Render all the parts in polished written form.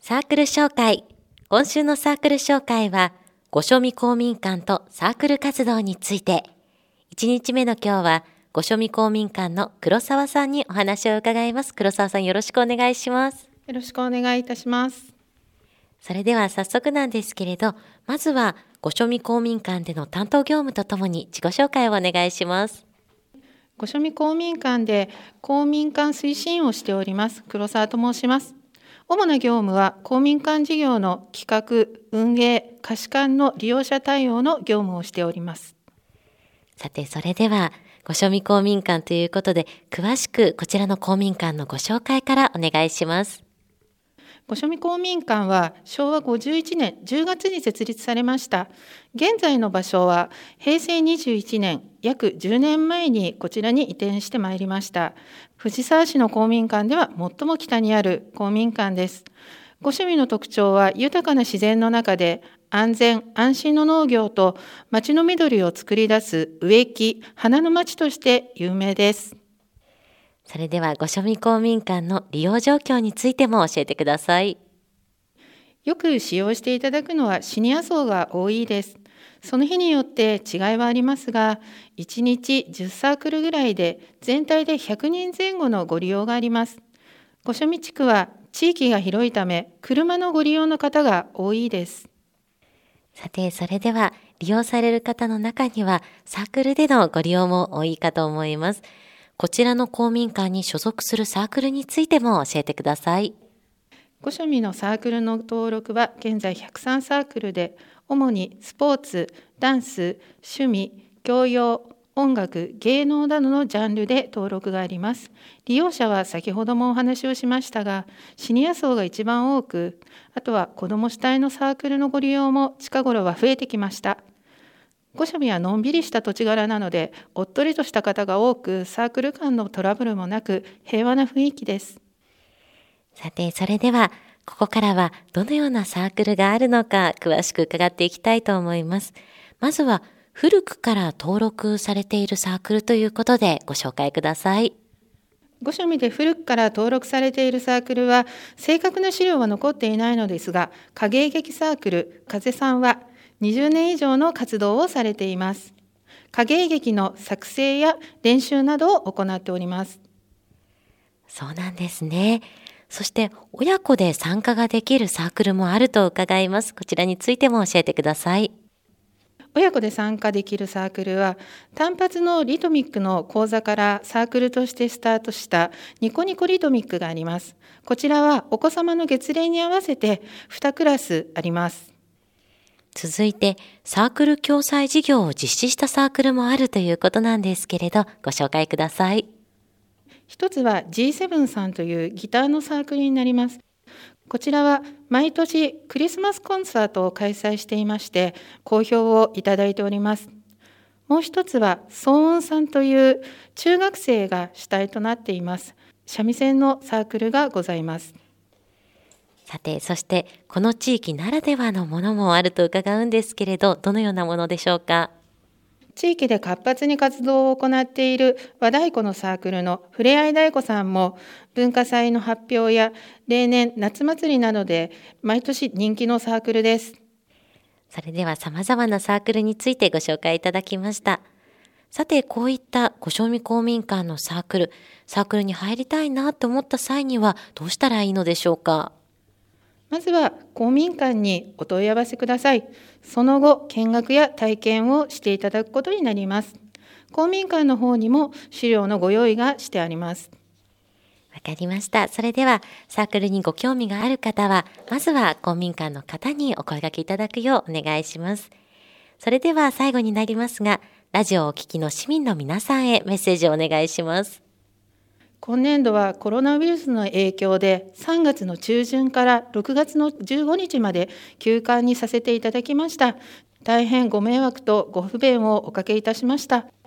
サークル紹介。今週のサークル紹介は、御所見公民館とサークル活動について。1日目の今日は、御所見公民館の黒沢さんにお話を伺います。黒沢さん、よろしくお願いします。 よろしくお願いいたします。 それでは早速なんですけれど、まずは御所見公民館での担当業務とともに自己紹介をお願いします。 御所見公民館で公民館推進をしております黒沢と申します。主な業務は公民館事業の企画、運営、貸館の利用者対応の業務をしております。 さて、それでは御所見公民館ということで、詳しくこちらの公民館のご紹介からお願いします。 御所見公民館は昭和51年10月に設立されました。現在の場所は平成21年、約10年前にこちらに移転してまいりました。藤沢市の公民館では最も北にある公民館です。御所見の特徴は豊かな自然の中で安全・安心の農業と町の緑を作り出す植木・花の町として有名です。 それでは御所見公民館の利用状況についても教えてください。 よく使用していただくのはシニア層が多いです。その日によって違いはありますが、1日10サークルぐらいで全体で100人前後のご利用があります。御所見地区は地域が広いため、車のご利用の方が多いです。 さて、それでは利用される方の中にはサークルでのご利用も多いかと思います。こちらの公民館に所属するサークルについても教えてください。 御所見のサークルの登録は現在103サークルで、主にスポーツ、ダンス、趣味、教養、音楽、芸能などのジャンルで登録があります。利用者は先ほどもお話をしましたが、シニア層が一番多く、あとは子ども主体のサークルのご利用も近頃は増えてきました。御所見はのんびりした土地柄なので、おっとりとした方が多く、サークル間のトラブルもなく、平和な雰囲気です。 さて、それでは、ここからはどのようなサークルがあるのか、詳しく伺っていきたいと思います。まずは、古くから登録されているサークルということでご紹介ください。 御所見で古くから登録されているサークルは、正確な資料は残っていないのですが、影絵劇サークル、風さんは、20年以上の活動をされています。影絵劇の作成や練習などを行っております。 そうなんですね。そして親子で参加ができるサークルもあると伺います。こちらについても教えてください。 親子で参加できるサークルは、単発のリトミックの講座からサークルとしてスタートしたニコニコリトミックがあります。こちらはお子様の月齢に合わせて2クラスあります。 続いて、サークル共催事業を実施したサークルもあるということなんですけれど、ご紹介ください。 一つは G7 さんというギターのサークルになります。こちらは毎年クリスマスコンサートを開催していまして、好評をいただいております。もう一つは騒音さんという中学生が主体となっています。三味線のサークルがございます。 さて、そしてこの地域ならではのものもあると伺うんですけれど、どのようなものでしょうか。 地域で活発に活動を行っている和太鼓のサークルのふれあい太鼓さんも、文化祭の発表や例年夏祭りなどで毎年人気のサークルです。 それでは様々なサークルについてご紹介いただきました。さて、こういった御所見公民館のサークルに入りたいなと思った際にはどうしたらいいのでしょうか。 まずは公民館にお問い合わせください。その後、見学や体験をしていただくことになります。公民館の方にも資料のご用意がしてあります。 わかりました。それではサークルにご興味がある方は、まずは公民館の方にお声掛けいただくようお願いします。それでは最後になりますが、ラジオをお聞きの市民の皆さんへメッセージをお願いします。 今年度はコロナウイルスの影響で3月の中旬から6月の15日まで休館にさせていただきました。大変ご迷惑とご不便をおかけいたしました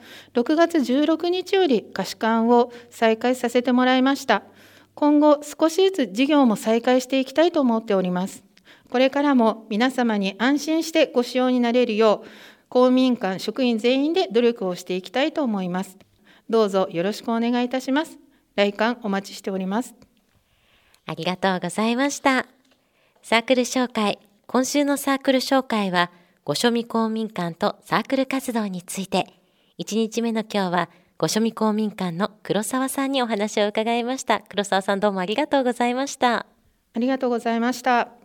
。6月16日より貸し館を再開させてもらいました。今後少しずつ事業も再開していきたいと思っております。これからも皆様に安心してご使用になれるよう、公民館職員全員で努力をしていきたいと思います。どうぞよろしくお願いいたします。来館お待ちしております。 ありがとうございました。 サークル紹介。今週のサークル紹介は、御所見公民館とサークル活動について、1日目の今日は、御所見公民館の黒沢さんにお話を伺いました。黒沢さん、どうもありがとうございました。 ありがとうございました。